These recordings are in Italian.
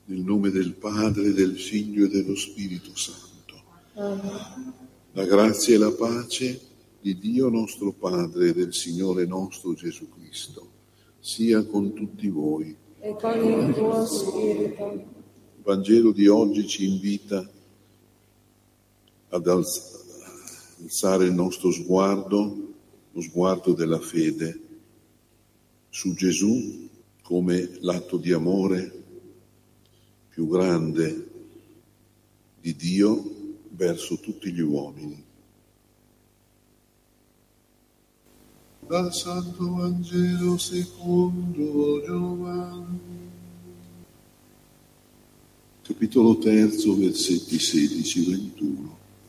Nel nome del Padre, del Figlio e dello Spirito Santo. Amen. La grazia e la pace di Dio nostro Padre e del Signore nostro Gesù Cristo sia con tutti voi. E con il tuo spirito. Il Vangelo di oggi ci invita ad alzare il nostro sguardo, lo sguardo della fede, su Gesù come l'atto di amore più grande di Dio verso tutti gli uomini. Dal Santo Vangelo secondo Giovanni, capitolo 3, versetti 16-21.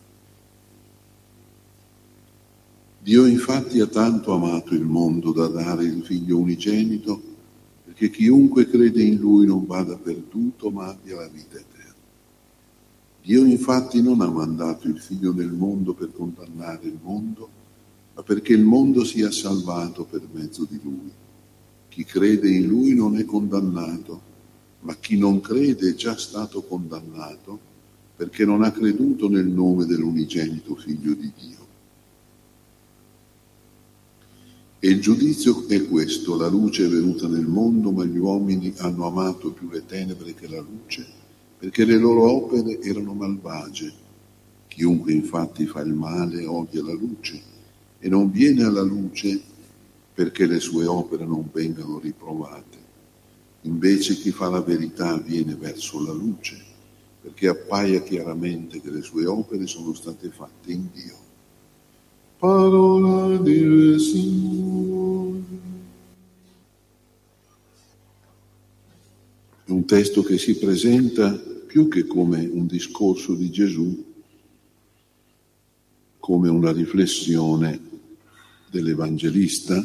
Dio infatti ha tanto amato il mondo da dare il Figlio unigenito, perché chiunque crede in Lui non vada perduto, ma abbia la vita eterna. Dio infatti non ha mandato il Figlio nel mondo per condannare il mondo, ma perché il mondo sia salvato per mezzo di Lui. Chi crede in Lui non è condannato, ma chi non crede è già stato condannato, perché non ha creduto nel nome dell'unigenito Figlio di Dio. E il giudizio è questo: la luce è venuta nel mondo, ma gli uomini hanno amato più le tenebre che la luce, perché le loro opere erano malvagie. Chiunque infatti fa il male odia la luce e non viene alla luce perché le sue opere non vengano riprovate. Invece chi fa la verità viene verso la luce, perché appaia chiaramente che le sue opere sono state fatte in Dio. Parola del Signore. È un testo che si presenta più che come un discorso di Gesù, come una riflessione dell'Evangelista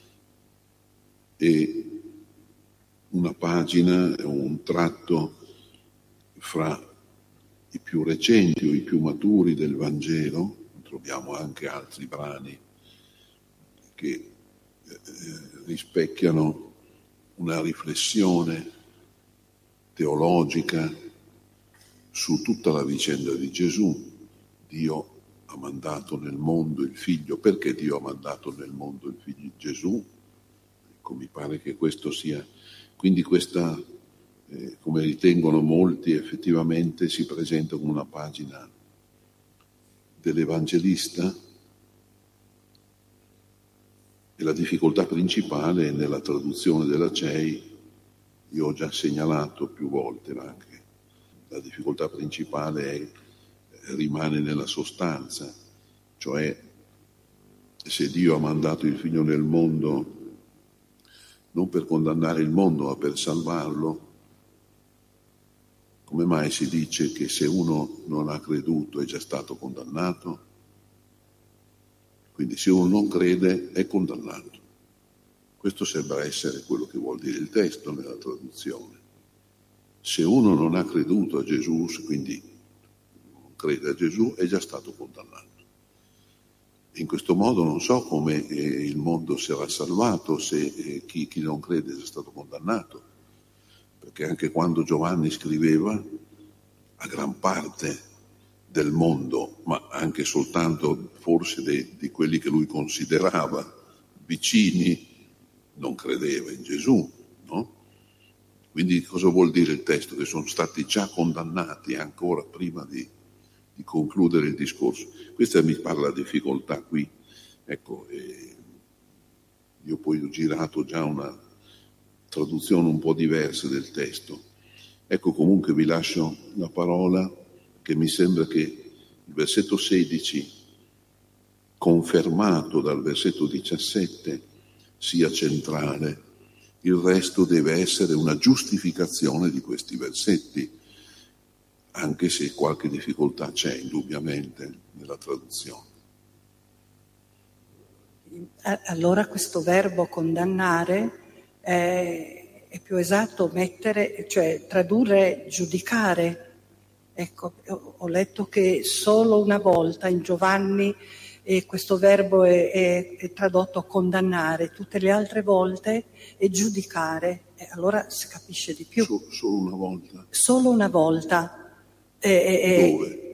e una pagina, un tratto fra i più recenti o i più maturi del Vangelo. Troviamo anche altri brani che rispecchiano una riflessione teologica su tutta la vicenda di Gesù. Dio ha mandato nel mondo il Figlio. Perché Dio ha mandato nel mondo il Figlio Gesù? Ecco, mi pare che questo sia. Quindi questa, come ritengono molti, effettivamente si presenta come una pagina dell'Evangelista, e la difficoltà principale nella traduzione della CEI, io ho già segnalato più volte, ma anche la difficoltà principale rimane nella sostanza, cioè se Dio ha mandato il Figlio nel mondo non per condannare il mondo ma per salvarlo, come mai si dice che se uno non ha creduto è già stato condannato? Quindi se uno non crede è condannato. Questo sembra essere quello che vuol dire il testo nella traduzione. Se uno non ha creduto a Gesù, quindi non crede a Gesù, è già stato condannato. In questo modo non so come il mondo sarà salvato se chi non crede è stato condannato. Perché anche quando Giovanni scriveva, a gran parte del mondo, ma anche soltanto forse di quelli che lui considerava vicini, non credeva in Gesù, no? Quindi cosa vuol dire il testo? Che sono stati già condannati ancora prima di concludere il discorso. Questa mi pare la difficoltà qui. Ecco, io poi ho girato già una traduzione un po' diversa del testo. Ecco, comunque vi lascio la parola, che mi sembra che il versetto 16, confermato dal versetto 17, sia centrale. Il resto deve essere una giustificazione di questi versetti, anche se qualche difficoltà c'è indubbiamente nella traduzione. Allora questo verbo condannare è più esatto mettere, cioè tradurre giudicare. Ecco, ho letto che solo una volta in Giovanni e questo verbo è tradotto condannare, tutte le altre volte è giudicare, e allora si capisce di più. Solo una volta? Solo una volta. Dove?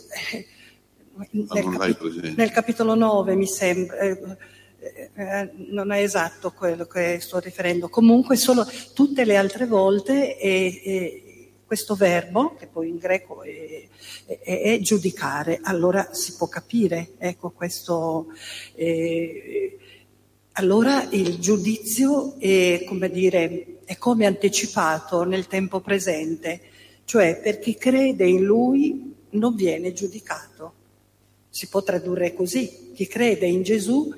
Nel capitolo 9 mi sembra, non è esatto quello che sto riferendo, comunque solo tutte le altre volte questo verbo, che poi in greco è giudicare, allora si può capire, ecco questo. Allora il giudizio è come anticipato nel tempo presente, cioè per chi crede in Lui non viene giudicato. Si può tradurre così: chi crede in Gesù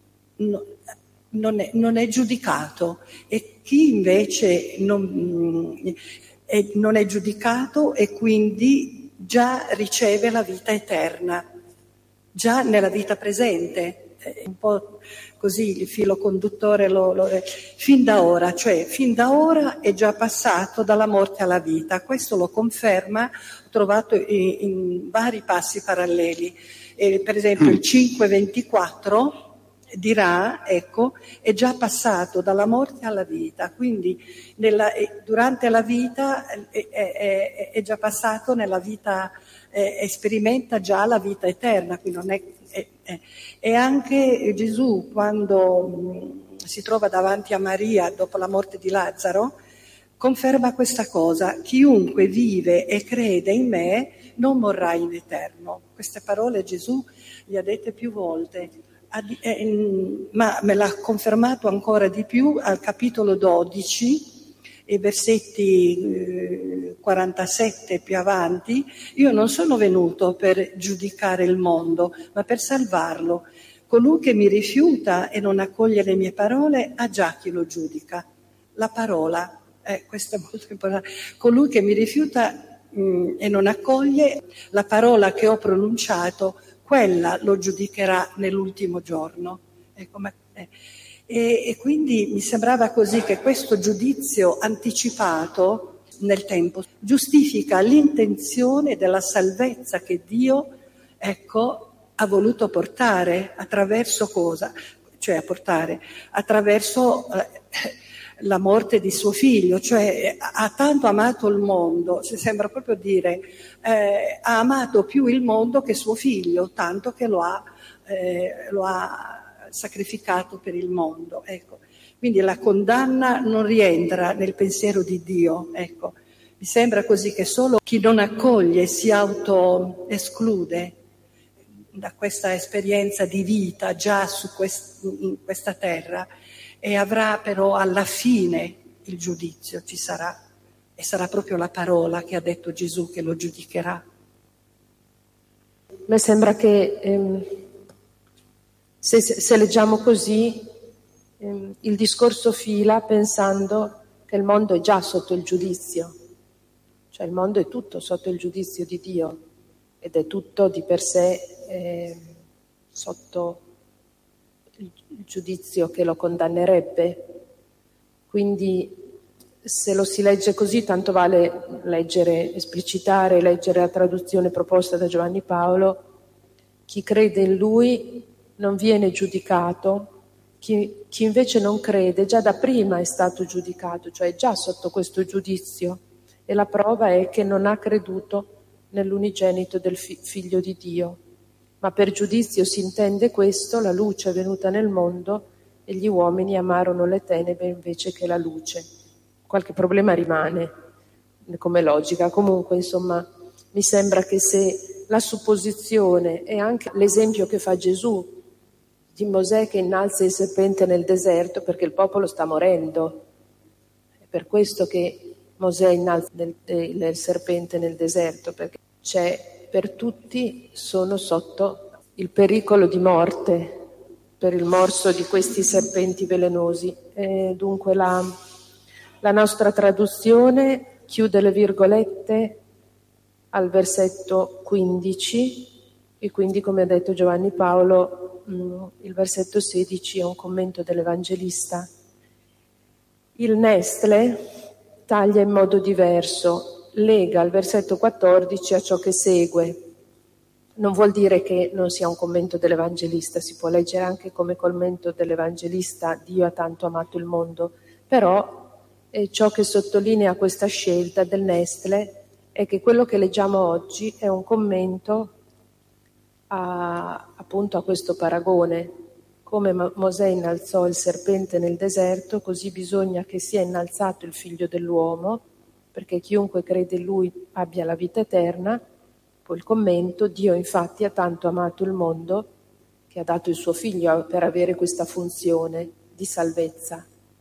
non è giudicato, e chi invece non è giudicato e quindi già riceve la vita eterna, già nella vita presente. Un po' così il filo conduttore fin da ora, cioè fin da ora è già passato dalla morte alla vita. Questo lo conferma, ho trovato in vari passi paralleli. Per esempio il 5:24 dirà, ecco, è già passato dalla morte alla vita, quindi durante la vita è già passato nella vita, sperimenta già la vita eterna, quindi non è. E anche Gesù, quando si trova davanti a Maria dopo la morte di Lazzaro, conferma questa cosa: chiunque vive e crede in me non morrà in eterno. Queste parole Gesù le ha dette più volte, ma me l'ha confermato ancora di più al capitolo 12 e versetti 47 più avanti: io non sono venuto per giudicare il mondo, ma per salvarlo. Colui che mi rifiuta e non accoglie le mie parole ha già chi lo giudica. La parola, questo è molto importante. Colui che mi rifiuta e non accoglie la parola che ho pronunciato, quella lo giudicherà nell'ultimo giorno. E quindi mi sembrava così che questo giudizio anticipato nel tempo giustifica l'intenzione della salvezza che Dio, ha voluto portare attraverso cosa? Cioè attraverso la morte di suo figlio, cioè ha tanto amato il mondo, sembra proprio dire, ha amato più il mondo che suo figlio, tanto che lo ha sacrificato per il mondo, ecco. Quindi la condanna non rientra nel pensiero di Dio, ecco. Mi sembra così che solo chi non accoglie si autoesclude da questa esperienza di vita già in questa terra, e avrà però alla fine il giudizio, ci sarà, e sarà proprio la parola che ha detto Gesù che lo giudicherà. A me sembra che se leggiamo così, il discorso fila pensando che il mondo è già sotto il giudizio, cioè il mondo è tutto sotto il giudizio di Dio ed è tutto di per sé sotto il giudizio che lo condannerebbe. Quindi se lo si legge così, tanto vale esplicitare la traduzione proposta da Giovanni Paolo: chi crede in Lui non viene giudicato, chi invece non crede già da prima è stato giudicato, cioè è già sotto questo giudizio, e la prova è che non ha creduto nell'unigenito del Figlio di Dio. Ma per giudizio si intende questo: la luce è venuta nel mondo e gli uomini amarono le tenebre invece che la luce. Qualche problema rimane come logica. Comunque, insomma, mi sembra che se la supposizione e anche l'esempio che fa Gesù di Mosè che innalza il serpente nel deserto, perché il popolo sta morendo, è per questo che Mosè innalza il serpente nel deserto, perché per tutti sono sotto il pericolo di morte per il morso di questi serpenti velenosi. E dunque la nostra traduzione chiude le virgolette al versetto 15, e quindi, come ha detto Giovanni Paolo, il versetto 16 è un commento dell'Evangelista. Il Nestle taglia in modo diverso, lega il versetto 14 a ciò che segue. non vuol dire che non sia un commento dell'Evangelista, si può leggere anche come commento dell'Evangelista Dio ha tanto amato il mondo, però ciò che sottolinea questa scelta del Nestle è che quello che leggiamo oggi è un commento appunto a questo paragone. Come Mosè innalzò il serpente nel deserto, così bisogna che sia innalzato il Figlio dell'uomo, perché chiunque crede in Lui abbia la vita eterna. Poi il commento: Dio infatti ha tanto amato il mondo che ha dato il suo Figlio per avere questa funzione di salvezza.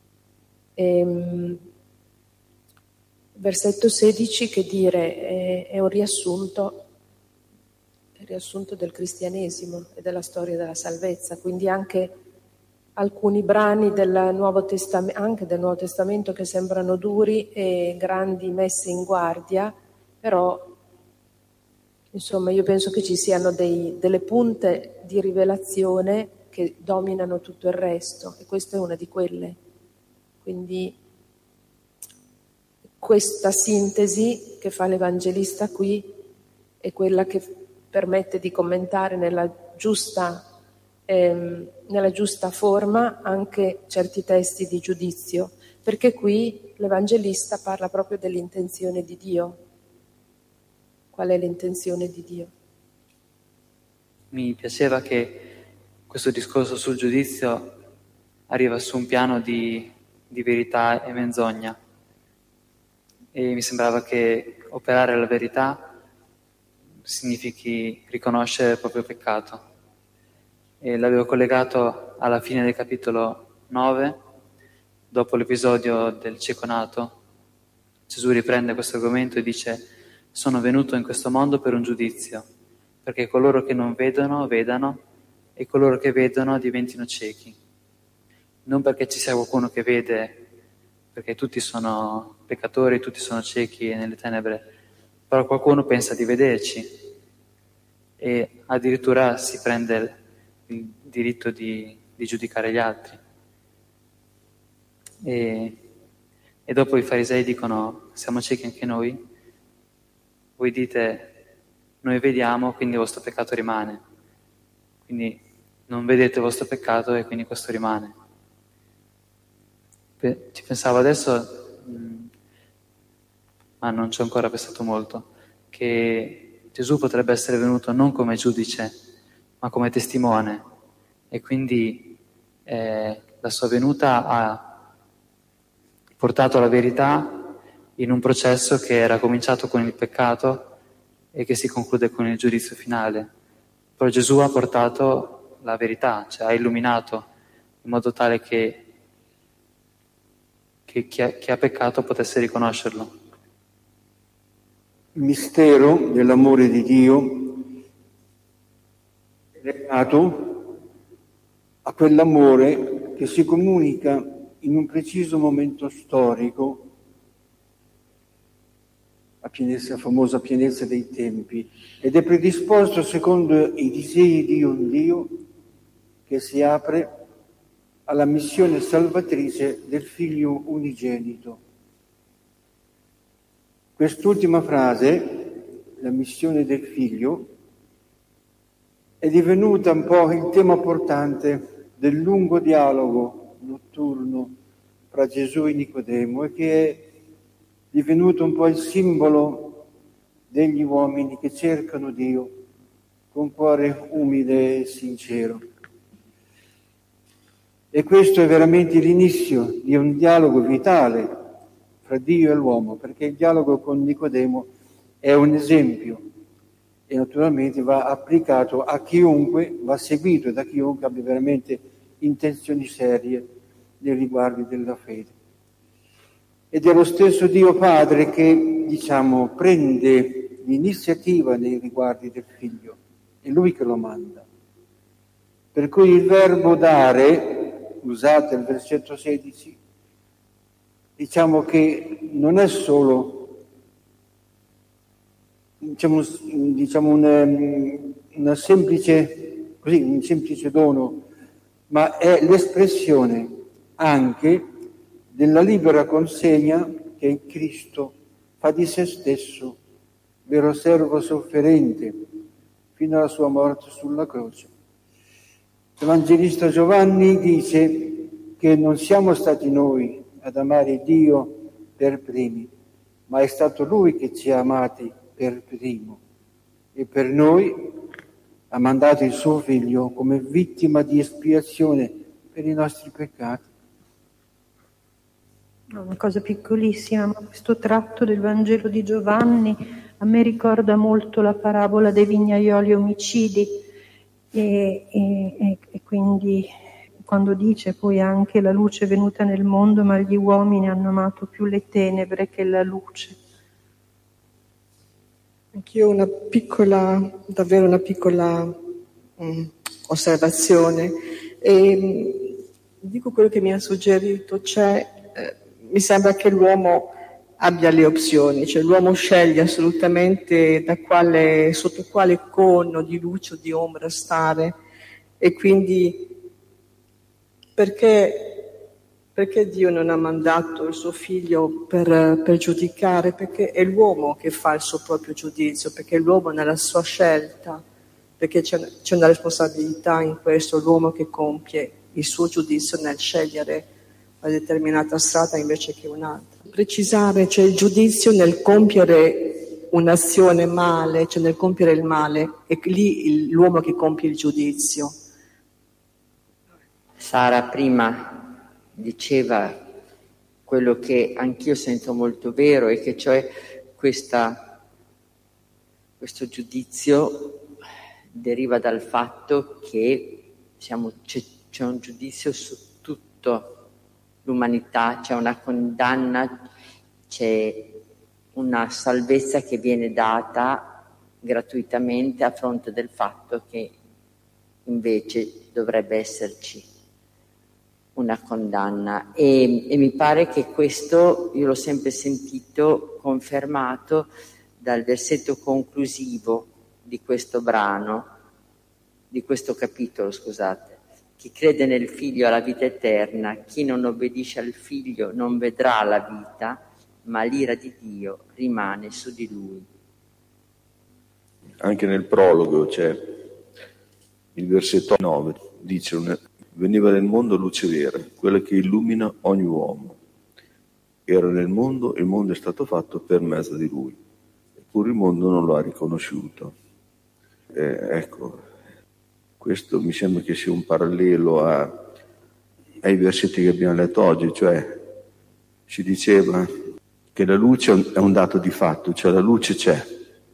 Versetto 16, che dire, è un riassunto del cristianesimo e della storia della salvezza, quindi anche alcuni brani del Nuovo Testamento che sembrano duri e grandi messe in guardia, però insomma io penso che ci siano delle punte di rivelazione che dominano tutto il resto, e questa è una di quelle. Quindi questa sintesi che fa l'Evangelista qui è quella che permette di commentare nella giusta forma anche certi testi di giudizio, perché qui l'Evangelista parla proprio dell'intenzione di Dio. Qual è l'intenzione di Dio? Mi piaceva che questo discorso sul giudizio arriva su un piano di verità e menzogna, e mi sembrava che operare la verità significhi riconoscere il proprio peccato, e l'avevo collegato alla fine del capitolo 9, dopo l'episodio del cieco nato. Gesù riprende questo argomento e dice: sono venuto in questo mondo per un giudizio, perché coloro che non vedono vedano e coloro che vedono diventino ciechi. Non perché ci sia qualcuno che vede, perché tutti sono peccatori, tutti sono ciechi e nelle tenebre, però qualcuno pensa di vederci e addirittura si prende il diritto di giudicare gli altri. E dopo i farisei dicono: siamo ciechi anche noi? Voi dite: noi vediamo, quindi il vostro peccato rimane. Quindi non vedete il vostro peccato e quindi questo rimane. Ci pensavo adesso, ma non ci ho ancora pensato molto, che Gesù potrebbe essere venuto non come giudice, ma come testimone, e quindi la sua venuta ha portato la verità in un processo che era cominciato con il peccato e che si conclude con il giudizio finale. Però Gesù ha portato la verità, cioè ha illuminato, in modo tale che chi ha peccato potesse riconoscerlo. Il mistero dell'amore di Dio è legato a quell'amore che si comunica in un preciso momento storico, la famosa pienezza dei tempi, ed è predisposto secondo i disegni di un Dio che si apre alla missione salvatrice del Figlio unigenito. Quest'ultima frase, la missione del Figlio, è divenuta un po' il tema portante del lungo dialogo notturno fra Gesù e Nicodemo, e che è divenuto un po' il simbolo degli uomini che cercano Dio con cuore umile e sincero. E questo è veramente l'inizio di un dialogo vitale fra Dio e l'uomo, perché il dialogo con Nicodemo è un esempio e naturalmente va applicato a chiunque, va seguito da chiunque abbia veramente intenzioni serie nei riguardi della fede. Ed è lo stesso Dio Padre che, prende l'iniziativa nei riguardi del Figlio, è Lui che lo manda. Per cui il verbo dare, usato nel versetto 16, che non è solo un semplice dono, ma è l'espressione anche della libera consegna che Cristo fa di se stesso, vero servo sofferente, fino alla sua morte sulla croce. L'Evangelista Giovanni dice che non siamo stati noi ad amare Dio per primi, ma è stato Lui che ci ha amati per primo e per noi ha mandato il suo Figlio come vittima di espiazione per i nostri peccati. Una cosa piccolissima, ma questo tratto del Vangelo di Giovanni a me ricorda molto la parabola dei vignaioli omicidi e quindi quando dice poi anche la luce è venuta nel mondo ma gli uomini hanno amato più le tenebre che la luce. Anch'io davvero una piccola osservazione. E dico quello che mi ha suggerito, mi sembra che l'uomo abbia le opzioni, cioè l'uomo sceglie assolutamente sotto quale cono di luce o di ombra stare, e quindi perché Dio non ha mandato il suo figlio per giudicare? Perché è l'uomo che fa il suo proprio giudizio, perché l'uomo nella sua scelta, perché c'è una responsabilità in questo, l'uomo che compie il suo giudizio nel scegliere una determinata strada invece che un'altra. Precisare, c'è il giudizio nel compiere un'azione male, cioè nel compiere il male, è lì l'uomo che compie il giudizio. Sara prima diceva quello che anch'io sento molto vero, e che cioè questo giudizio deriva dal fatto che c'è un giudizio su tutto l'umanità, c'è una condanna, c'è una salvezza che viene data gratuitamente a fronte del fatto che invece dovrebbe esserci una condanna. E mi pare che questo, io l'ho sempre sentito confermato dal versetto conclusivo di questo brano, di questo capitolo, scusate: chi crede nel Figlio ha la vita eterna, chi non obbedisce al Figlio non vedrà la vita, ma l'ira di Dio rimane su di lui. Anche nel prologo c'è il versetto 9, dice: veniva nel mondo luce vera, quella che illumina ogni uomo. Era nel mondo, il mondo è stato fatto per mezzo di lui, eppure il mondo non lo ha riconosciuto. Ecco, questo mi sembra che sia un parallelo ai versetti che abbiamo letto oggi, cioè ci diceva che la luce è un dato di fatto, cioè la luce c'è,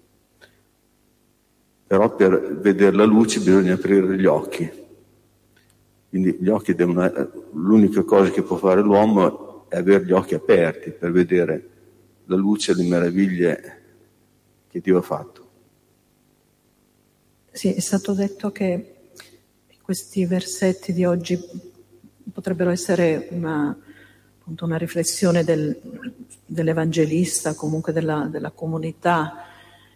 però per vedere la luce bisogna aprire gli occhi. Quindi gli occhi l'unica cosa che può fare l'uomo è avere gli occhi aperti per vedere la luce e le meraviglie che Dio ha fatto. Sì, è stato detto che questi versetti di oggi potrebbero essere una riflessione dell'Evangelista, comunque della comunità,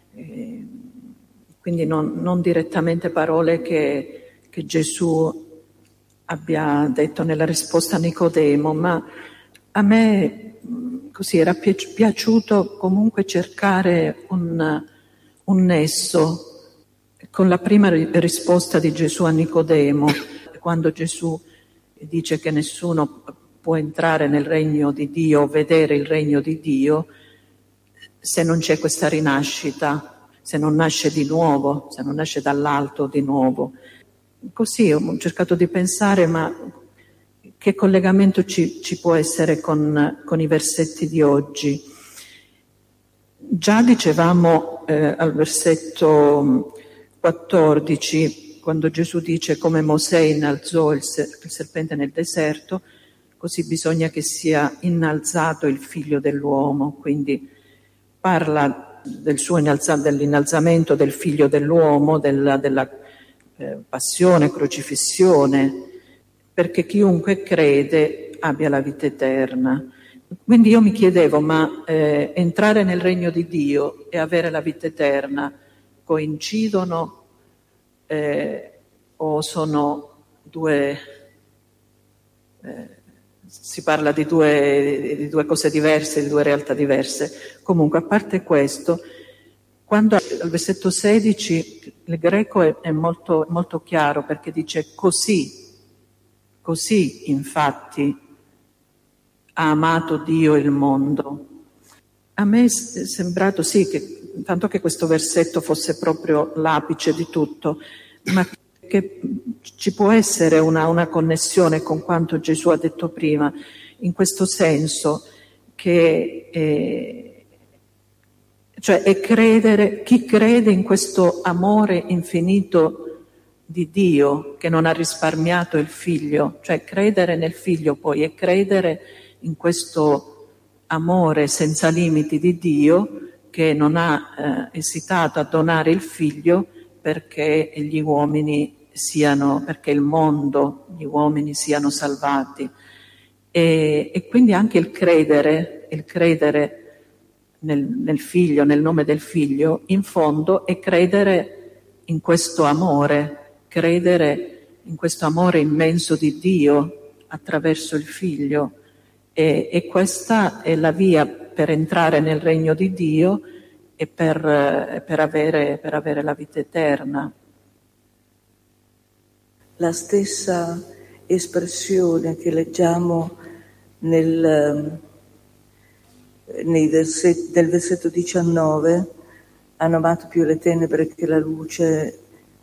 quindi non direttamente parole che Gesù abbia detto nella risposta a Nicodemo, ma a me così era piaciuto comunque cercare un nesso con la prima risposta di Gesù a Nicodemo, quando Gesù dice che nessuno può entrare nel regno di Dio, vedere il regno di Dio, se non c'è questa rinascita, se non nasce di nuovo, se non nasce dall'alto di nuovo. Così ho cercato di pensare, ma che collegamento ci può essere con i versetti di oggi? Già dicevamo al versetto 14, quando Gesù dice: come Mosè innalzò il serpente nel deserto, così bisogna che sia innalzato il figlio dell'uomo. Quindi parla dell'innalzamento del figlio dell'uomo, della passione, crocifissione, perché chiunque crede abbia la vita eterna. Quindi io mi chiedevo, ma entrare nel regno di Dio e avere la vita eterna coincidono o sono due, si parla di due cose diverse, di due realtà diverse? Comunque, a parte questo, quando al versetto 16, il greco è molto, molto chiaro, perché dice così infatti ha amato Dio il mondo. A me è sembrato tanto che questo versetto fosse proprio l'apice di tutto, ma che ci può essere una connessione con quanto Gesù ha detto prima, in questo senso che è credere, chi crede in questo amore infinito di Dio che non ha risparmiato il figlio, cioè credere nel figlio poi e credere in questo amore senza limiti di Dio che non ha esitato a donare il figlio perché gli uomini perché il mondo, gli uomini siano salvati. E quindi anche il credere nel figlio, nel nome del figlio, in fondo è credere in questo amore, credere in questo amore immenso di Dio attraverso il figlio. E questa è la via per entrare nel regno di Dio e per avere la vita eterna. La stessa espressione che leggiamo nel versetto 19, hanno amato più le tenebre che la luce,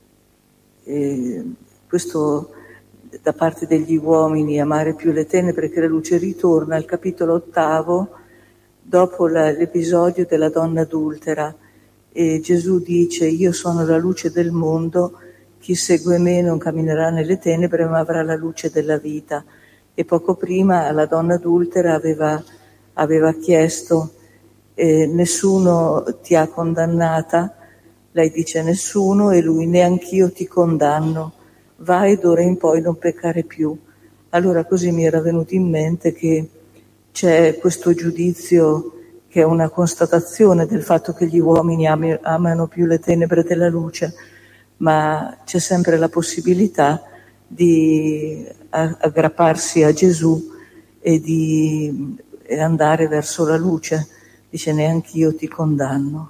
questo da parte degli uomini, amare più le tenebre che la luce, ritorna al capitolo 8 dopo l'episodio della donna adultera, e Gesù dice: io sono la luce del mondo, chi segue me non camminerà nelle tenebre ma avrà la luce della vita. E poco prima la donna adultera aveva chiesto: nessuno ti ha condannata? Lei dice: nessuno. E lui: neanch'io ti condanno, vai d'ora in poi non peccare più. Allora così mi era venuto in mente che c'è questo giudizio che è una constatazione del fatto che gli uomini amano più le tenebre della luce, ma c'è sempre la possibilità di aggrapparsi a Gesù e di andare verso la luce. Dice: neanch'io ti condanno.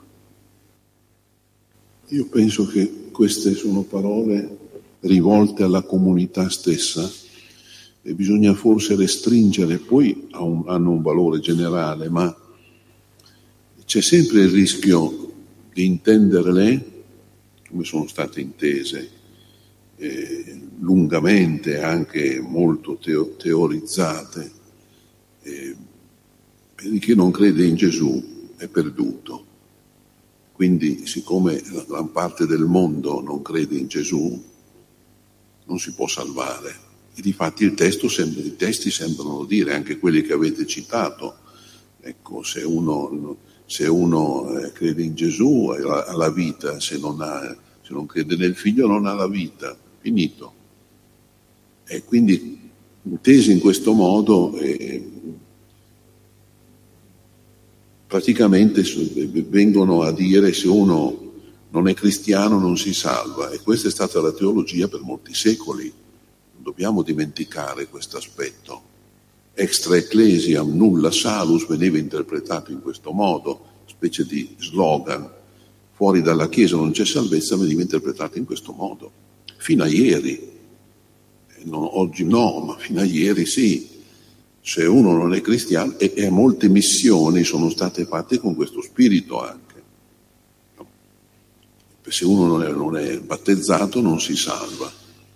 Io penso che queste sono parole rivolte alla comunità stessa e bisogna forse restringere, poi hanno un valore generale, ma c'è sempre il rischio di intenderle come sono state intese lungamente, anche molto teorizzate, e chi non crede in Gesù è perduto. Quindi, siccome la gran parte del mondo non crede in Gesù, non si può salvare. E difatti i testi sembrano dire, anche quelli che avete citato, ecco, se uno crede in Gesù ha la vita, se non crede nel figlio non ha la vita, finito. E quindi, intesi in questo modo, praticamente vengono a dire: se uno non è cristiano non si salva. E questa è stata la teologia per molti secoli. Non dobbiamo dimenticare questo aspetto. Extra ecclesiam nulla salus veniva interpretato in questo modo, specie di slogan. Fuori dalla Chiesa non c'è salvezza, veniva interpretato in questo modo. Fino a ieri. Oggi no, ma fino a ieri sì. Se uno non è cristiano, e molte missioni sono state fatte con questo spirito anche. No. Se uno non è battezzato non si salva.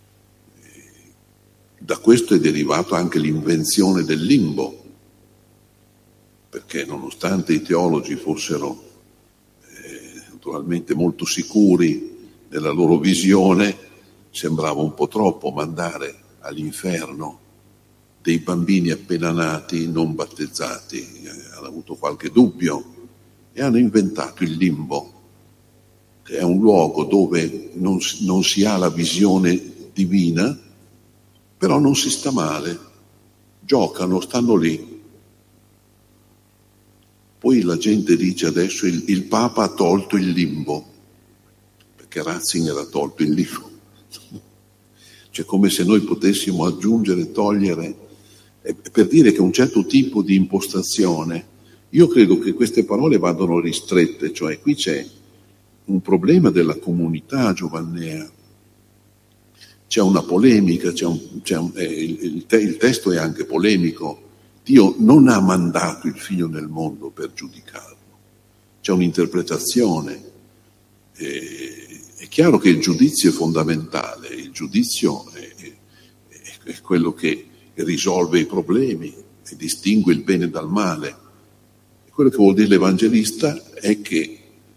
Da questo è derivato anche l'invenzione del limbo, perché nonostante i teologi fossero naturalmente molto sicuri nella loro visione, sembrava un po' troppo mandare all'inferno dei bambini appena nati non battezzati. Hanno avuto qualche dubbio e hanno inventato il limbo, che è un luogo dove non si ha la visione divina, però non si sta male, giocano, stanno lì. Poi la gente dice adesso il Papa ha tolto il limbo, perché Ratzinger ha tolto il limbo. Cioè, come se noi potessimo aggiungere, togliere, per dire che un certo tipo di impostazione, io credo che queste parole vadano ristrette, cioè qui c'è un problema della comunità giovannea. C'è una polemica, il testo è anche polemico. Dio non ha mandato il Figlio nel mondo per giudicarlo. C'è un'interpretazione. È chiaro che il giudizio è fondamentale, il giudizio è quello che risolve i problemi e distingue il bene dal male. E quello che vuol dire l'Evangelista è che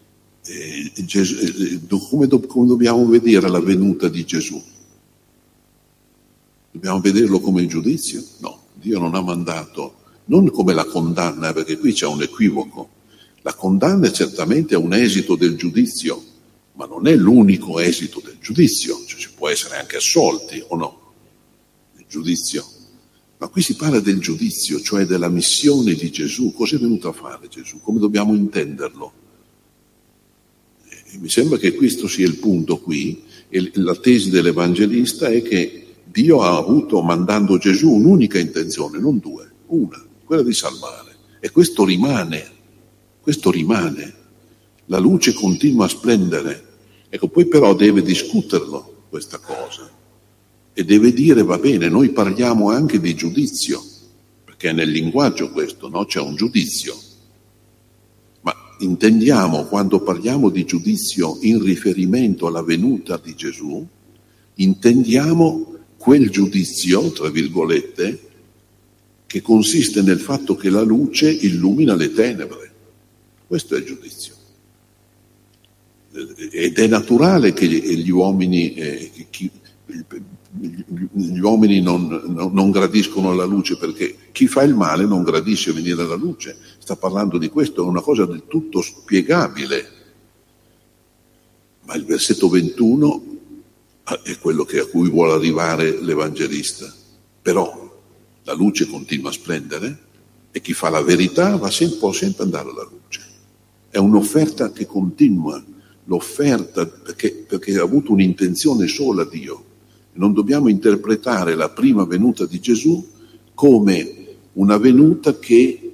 come dobbiamo vedere la venuta di Gesù? Dobbiamo vederlo come il giudizio? No, Dio non ha mandato, non come la condanna, perché qui c'è un equivoco. La condanna certamente è un esito del giudizio, ma non è l'unico esito del giudizio, cioè si può essere anche assolti o no, il giudizio. Ma qui si parla del giudizio, cioè della missione di Gesù. Cosa è venuto a fare Gesù? Come dobbiamo intenderlo? E mi sembra che questo sia il punto qui, e la tesi dell'Evangelista è che Dio ha avuto, mandando Gesù, un'unica intenzione, non due, una, quella di salvare. E questo rimane. La luce continua a splendere. Ecco, poi però deve discuterlo questa cosa. E deve dire, va bene, noi parliamo anche di giudizio, perché è nel linguaggio questo, no? C'è un giudizio. Ma intendiamo, quando parliamo di giudizio in riferimento alla venuta di Gesù, intendiamo quel giudizio, tra virgolette, che consiste nel fatto che la luce illumina le tenebre. Questo è il giudizio. Ed è naturale che gli uomini non gradiscono la luce, perché chi fa il male non gradisce venire alla luce. Sta parlando di questo, è una cosa del tutto spiegabile. Ma il versetto 21 è quello a cui vuole arrivare l'Evangelista. Però la luce continua a splendere e chi fa la verità può sempre andare alla luce. È un'offerta che continua, l'offerta perché ha avuto un'intenzione sola Dio. Non dobbiamo interpretare la prima venuta di Gesù come una venuta che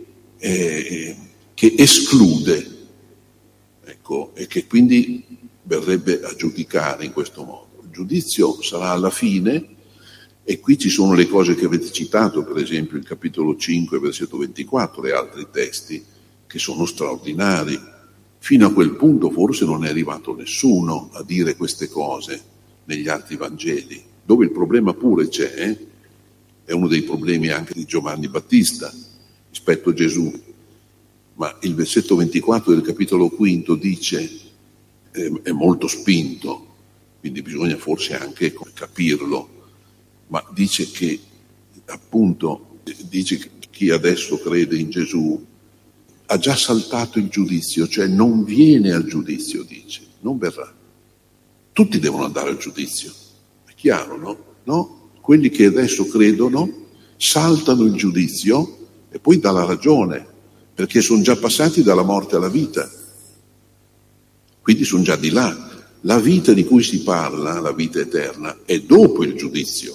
esclude, ecco, e che quindi verrebbe a giudicare in questo modo. Il giudizio sarà alla fine, e qui ci sono le cose che avete citato, per esempio il capitolo 5, versetto 24 e altri testi, che sono straordinari. Fino a quel punto forse non è arrivato nessuno a dire queste cose negli altri Vangeli, dove il problema pure c'è, è uno dei problemi anche di Giovanni Battista rispetto a Gesù. Ma il versetto 24 del capitolo 5 dice, è molto spinto, quindi bisogna forse anche capirlo, ma dice che appunto che chi adesso crede in Gesù ha già saltato il giudizio, cioè non viene al giudizio, dice, non verrà. Tutti devono andare al giudizio, è chiaro, no? No? Quelli che adesso credono saltano il giudizio e poi dà la ragione, perché sono già passati dalla morte alla vita, quindi sono già di là. La vita di cui si parla, la vita eterna, è dopo il giudizio.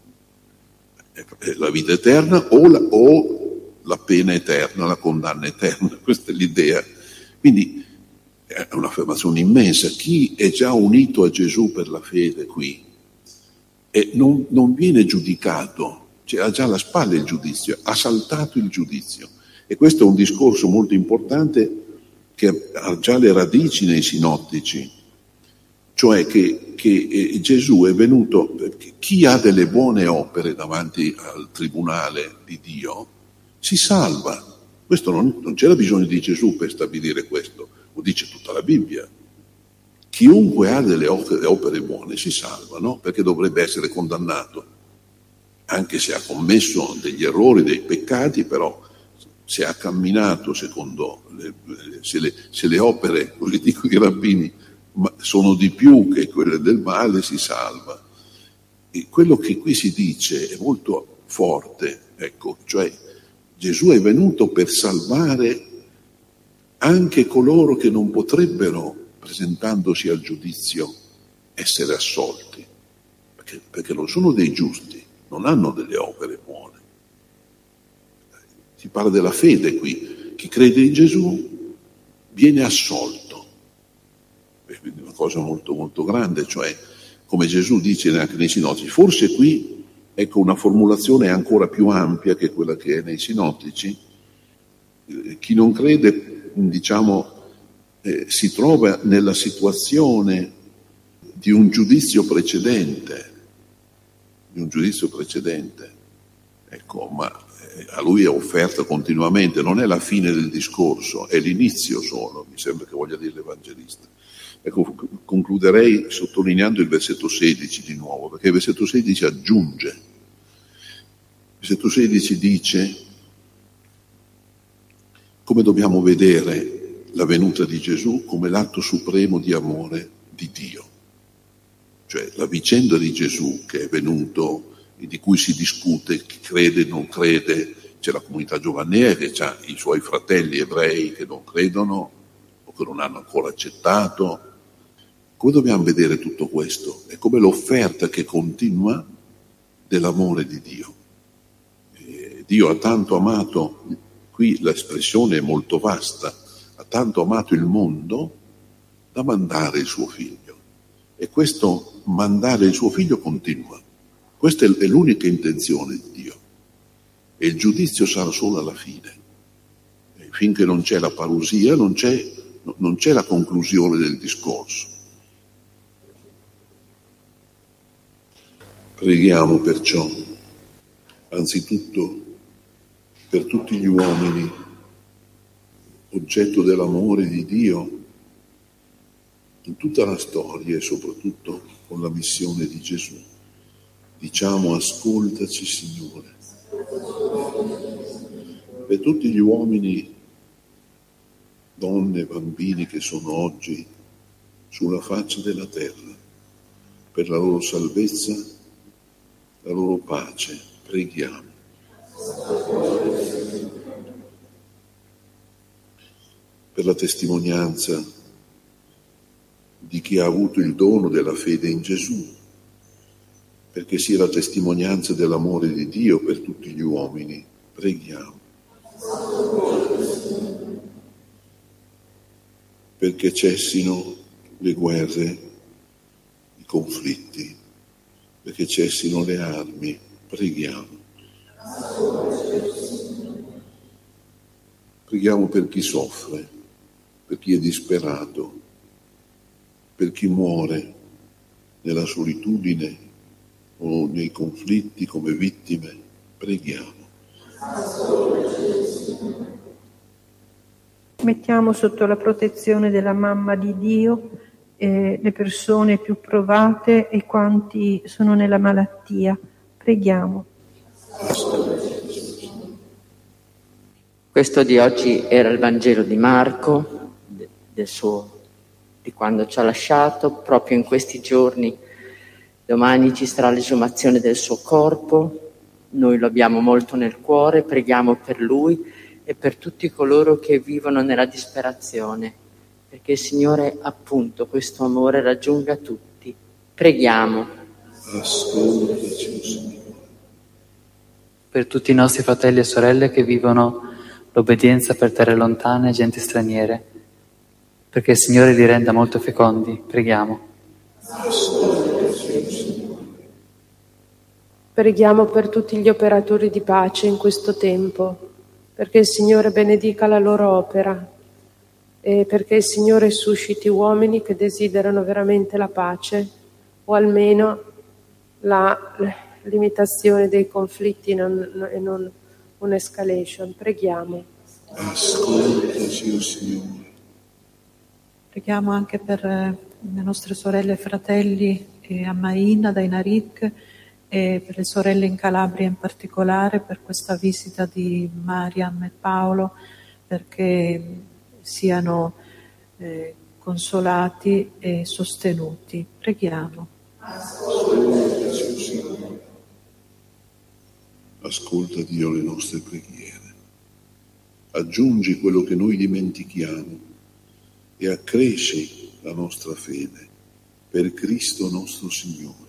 La vita eterna o la pena eterna, la condanna eterna, questa è l'idea. Quindi è un'affermazione immensa. Chi è già unito a Gesù per la fede qui e non viene giudicato, cioè ha già alle spalle il giudizio, ha saltato il giudizio. E questo è un discorso molto importante che ha già le radici nei sinottici, cioè che Gesù è venuto, chi ha delle buone opere davanti al tribunale di Dio si salva. Questo non c'era bisogno di Gesù per stabilire questo, lo dice tutta la Bibbia. Chiunque ha delle opere buone si salva, no? Perché dovrebbe essere condannato, anche se ha commesso degli errori, dei peccati, però se ha camminato secondo se le opere, così dicono i rabbini, sono di più che quelle del male, si salva. E quello che qui si dice è molto forte, ecco, cioè Gesù è venuto per salvare anche coloro che non potrebbero, presentandosi al giudizio, essere assolti, perché non sono dei giusti, non hanno delle opere buone. Si parla della fede qui. Chi crede in Gesù viene assolto. una cosa molto molto grande, cioè come Gesù dice anche nei sinottici. Forse qui, ecco, una formulazione ancora più ampia che quella che è nei sinottici. Chi non crede, diciamo, si trova nella situazione di un giudizio precedente, ecco, ma a lui è offerta continuamente, non è la fine del discorso, è l'inizio solo, mi sembra che voglia dire l'Evangelista. Ecco, concluderei sottolineando il versetto 16 di nuovo, perché il versetto 16 aggiunge. Il versetto 16 dice come dobbiamo vedere la venuta di Gesù come l'atto supremo di amore di Dio. Cioè la vicenda di Gesù che è venuto e di cui si discute chi crede, non crede, c'è la comunità giovannea che ha i suoi fratelli ebrei che non credono o che non hanno ancora accettato. Come dobbiamo vedere tutto questo? È come l'offerta che continua dell'amore di Dio. Dio ha tanto amato, qui l'espressione è molto vasta, ha tanto amato il mondo da mandare il suo figlio. E questo mandare il suo figlio continua. Questa è l'unica intenzione di Dio. E il giudizio sarà solo alla fine. E finché non c'è la parousia, non c'è la conclusione del discorso. Preghiamo perciò, anzitutto, per tutti gli uomini, oggetto dell'amore di Dio, in tutta la storia e soprattutto con la missione di Gesù. Diciamo: ascoltaci, Signore. Per tutti gli uomini, donne e bambini che sono oggi sulla faccia della terra, per la loro salvezza, la loro pace, preghiamo. Per la testimonianza di chi ha avuto il dono della fede in Gesù, perché sia la testimonianza dell'amore di Dio per tutti gli uomini, preghiamo. Perché cessino le guerre, i conflitti, perché cessino le armi, preghiamo. Preghiamo per chi soffre, per chi è disperato, per chi muore nella solitudine o nei conflitti come vittime, preghiamo. Mettiamo sotto la protezione della Mamma di Dio le persone più provate e quanti sono nella malattia. Preghiamo. Questo di oggi era il Vangelo di Marco, di quando ci ha lasciato, proprio in questi giorni. Domani ci sarà l'esumazione del suo corpo, noi lo abbiamo molto nel cuore, preghiamo per lui e per tutti coloro che vivono nella disperazione, perché il Signore, appunto, questo amore raggiunga tutti. Preghiamo. Ascoltaci, Signore. Per tutti i nostri fratelli e sorelle che vivono l'obbedienza per terre lontane e genti straniere, perché il Signore li renda molto fecondi, preghiamo. Preghiamo per tutti gli operatori di pace in questo tempo, perché il Signore benedica la loro opera e perché il Signore susciti uomini che desiderano veramente la pace o almeno la limitazione dei conflitti e non un'escalation. Preghiamo. Ascoltaci, Signore. Preghiamo anche per le nostre sorelle e fratelli a Maina, dai Narik, e per le sorelle in Calabria in particolare, per questa visita di Mariam e Paolo, perché siano consolati e sostenuti. Preghiamo. Ascoltaci, Signore. Ascolta, Dio, le nostre preghiere. Aggiungi quello che noi dimentichiamo e accresci la nostra fede per Cristo nostro Signore.